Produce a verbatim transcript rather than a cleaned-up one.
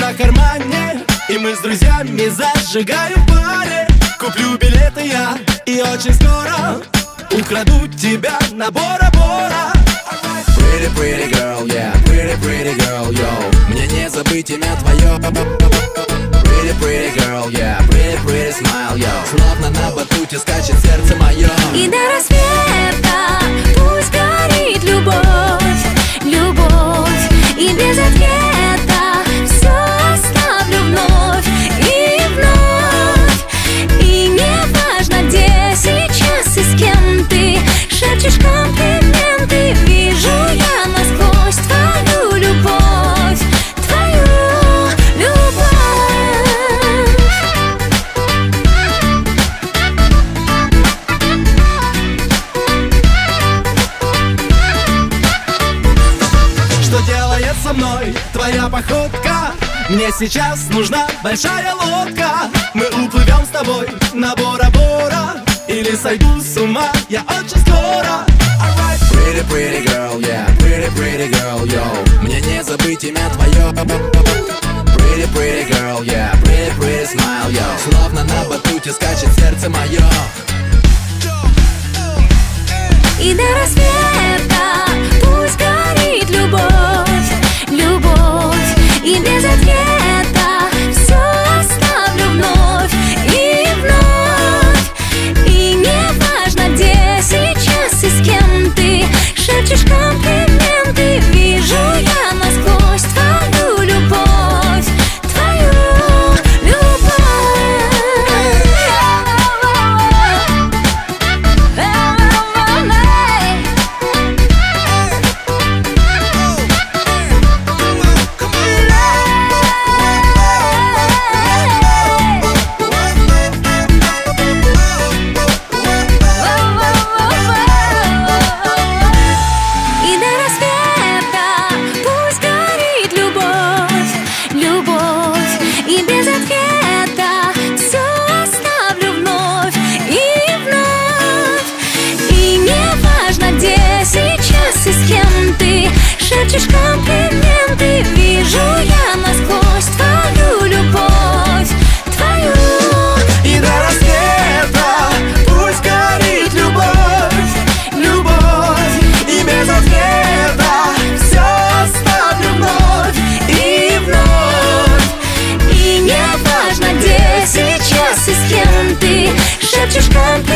на кармане, и мы с друзьями зажигаем в баре. Куплю билеты я, и очень скоро украду тебя на Бора-Бора. Pretty, pretty girl, yeah, pretty, pretty girl, yo. Мне не забыть имя твое. Pretty, pretty girl, yeah, pretty, pretty smile, yo. Словно на батуте скачет сердце мое. И до рассвета пусть горит любовь, любовь. И без ответа все оставлю вновь и вновь. И не важно, где сейчас и с кем ты шепчешь комплименты. Вижу я насквозь твою любовь, твою любовь. Что делает со мной твоя походка? Мне сейчас нужна большая лодка. Мы уплывем с тобой на Бора-Бора, или сойду с ума я очень скоро. Pretty, pretty girl, yeah, pretty, pretty girl, yo. Мне не забыть имя твое. Pretty, pretty girl, yeah, pretty, pretty smile, yo. Словно на батуте скачет сердце мое. И до рассвета пусть горит любовь, любовь. И без ответа все оставлю вновь и вновь. И не важно, где сейчас и с кем ты шепчешь комплименты. Вижу я насквозь твою любовь, твою любовь. И до рассвета пусть горит любовь, любовь. И без ответа все оставлю вновь и вновь. И не важно, где сейчас и с кем ты шепчешь комплименты. Вижу я насквозь твою любовь, твою. И до рассвета пусть горит любовь, любовь. И без ответа все оставлю вновь и вновь. И не важно, где сейчас и с кем ты шепчешь комплименты.